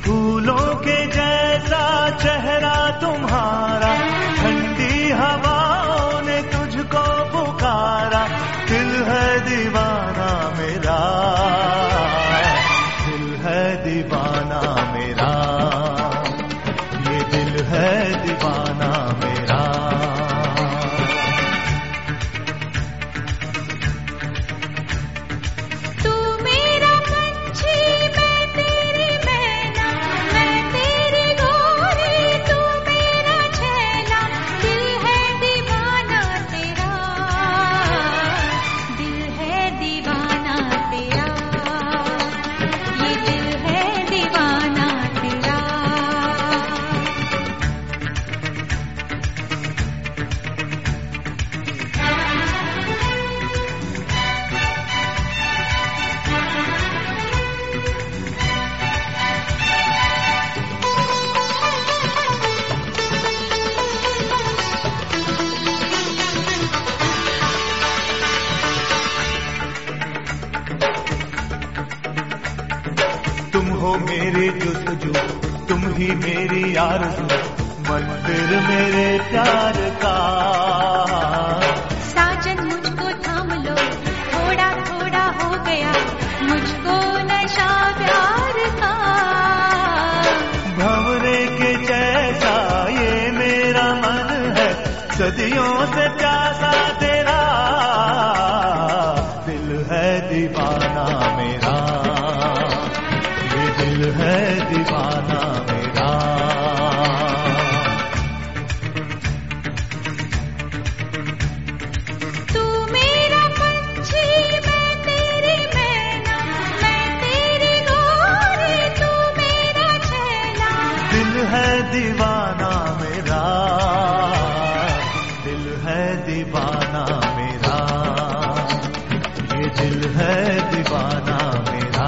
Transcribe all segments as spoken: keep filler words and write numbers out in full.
फूलों के जैसा चेहरा तुम्हारा, ठंडी हवाओं ने तुझको पुकारा। दिल है दीवाना मेरा, दिल है दीवाना मेरा, ये दिल है दीवाना मेरा। तुम हो मेरी जुस्तजू, तुम ही मेरी आरज़ू, मंदिर मेरे प्यार का। साजन मुझको थाम लो, थोड़ा थोड़ा हो गया मुझको नशा प्यार का। भंवरे के जैसा ये मेरा मन है, सदियों से प्यासा तेरा। दिल है दीवाना मेरा, दिल है दीवाना मेरा। तू मेरा पंछी, मैं तेरी मैना, मैं तेरी गोरी, तू मेरा छैला। दिल है दीवाना मेरा, दिल है दीवाना मेरा, ये दिल है दीवाना मेरा।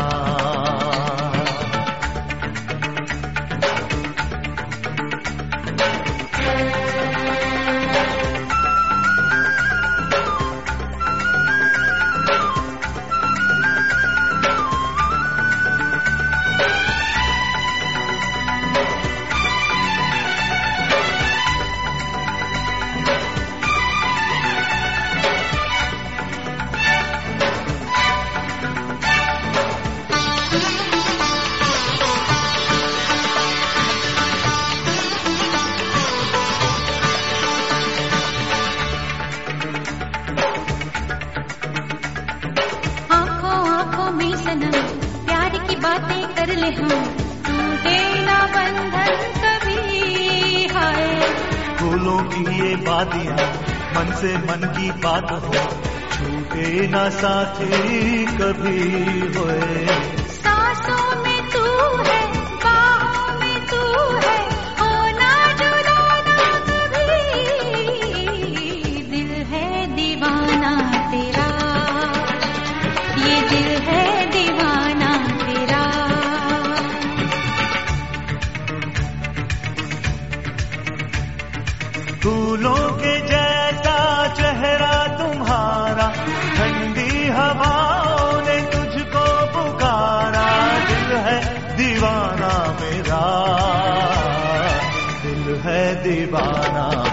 प्यार की बातें कर ले हम, टूटे ना बंधन कभी। हाय फूलों की ये बातियां मन से मन की बात हो, छूटे ना साथी कभी होए। सांसों में तू है, बाहों में तू है, होना जुदा ना कभी। दिल है दीवाना तेरा, ये दिल है दीवाना तेरा। फूलों के जैसा चेहरा तुम्हारा, ठंडी हवाओं ने तुझको पुकारा। दिल है दीवाना मेरा, दिल है दीवाना